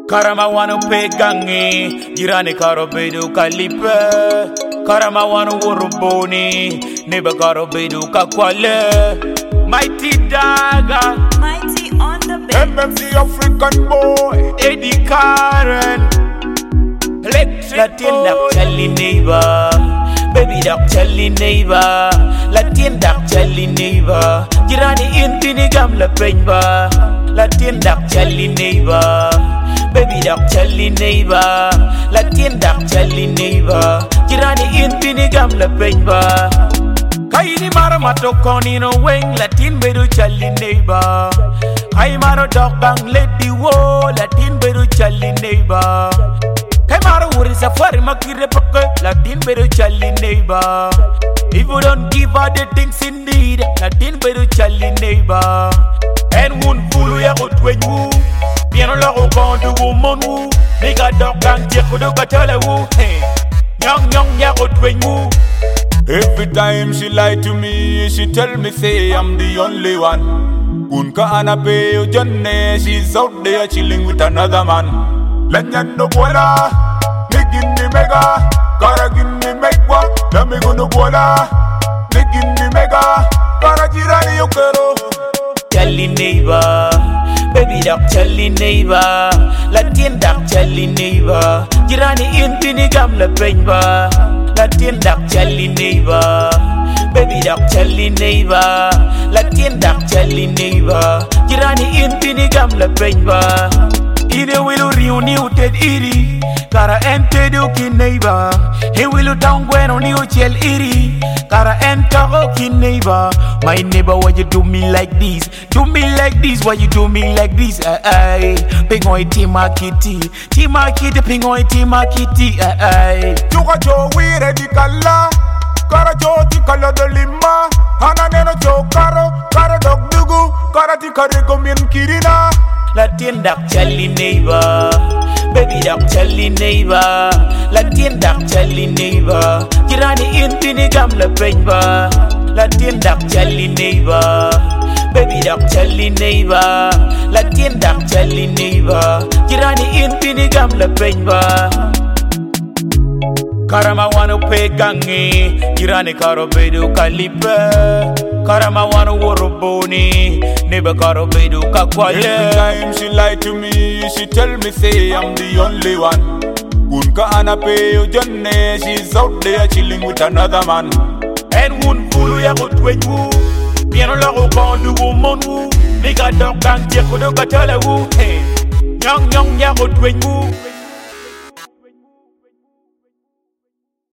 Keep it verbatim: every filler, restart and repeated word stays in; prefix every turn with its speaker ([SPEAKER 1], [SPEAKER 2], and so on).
[SPEAKER 1] Karama wanu pegangi, jirani karo bedu kalipe. Karama wanu uruboni, neba karo bedu kakwale. Mighty Daga,
[SPEAKER 2] Mighty on the beat.
[SPEAKER 1] M M C African boy, Eddie Karen. Latin dak challi neighbor, baby dak challi neighbor. Latin dak challi neighbor, jirani intini gam la penba. Latin dak challi neighbor, baby dak challi neighbor. Latin dak challi neighbor, jirani intini gam la penba. Kaini maro matokoni no weng, Latin bedu challi neighbor. Kai maro dog bang lady wo, Latin bedu challi neighbor. Kai maro wuri safari makire pake, Latin bedu challi neighbor. If you don't give her the things in need, Latin bedu challi neighbor. En wun fulu ya utwen wu, piano la robandu wu mon wu. Nigga dog bang jeko do katale wu. Nyong nyong ya utwen wu. Every time she lie to me, she tell me say I'm the only one. Kunka anape ujanne, she's out there chilling with another man. Lanyan no bola, nigin ni mega, karagin ni megwa, lamigo no bola, nigin ni mega, karajirani yokero. Challi neighbor, baby dak challi neighbor, Latin dak challi neighbor, jirani intini gam la penba. Latin dak challi neighbor, baby dak challi neighbor. Latin dak challi neighbor, jirani intini gam la penba. Ide wilu riuni uted iri, kara ente duki neighbor. He wilu tangweno ni uchel iri, kara enta oki neighbor. My neighbor, why you do me like this? Do me like this, why you do me like this? Ay ay, pingoy tima kitty, tima kitty, pingoy tima kitty. Ay ay. Chuka jo wire di kala, kara jo di kala de lima. Hana neno jo karo, kara dog dugu, kara di kare gomin kirina. Latin dak challi neighbor, baby dak challi neighbor. Latin dak challi neighbor, jirani intini gam la penba. Latin dak challi neighbor, baby dak challi neighbor. Latin dak challi neighbor, jirani intini gam la penba. Karama wanu pegangi, jirani karo bedu kalipe. Karama wanu uruboni, neba karo bedu kakwale. Every time she lie to me, she tell me say I'm the only one. Kunka anape ujanne, she's out there chilling with another man. En wun fulu ya utwen wu, piano la robandu wu mon wu. Nigga dog bang jeko do katale wu. Nyong nyong ya utwen wu.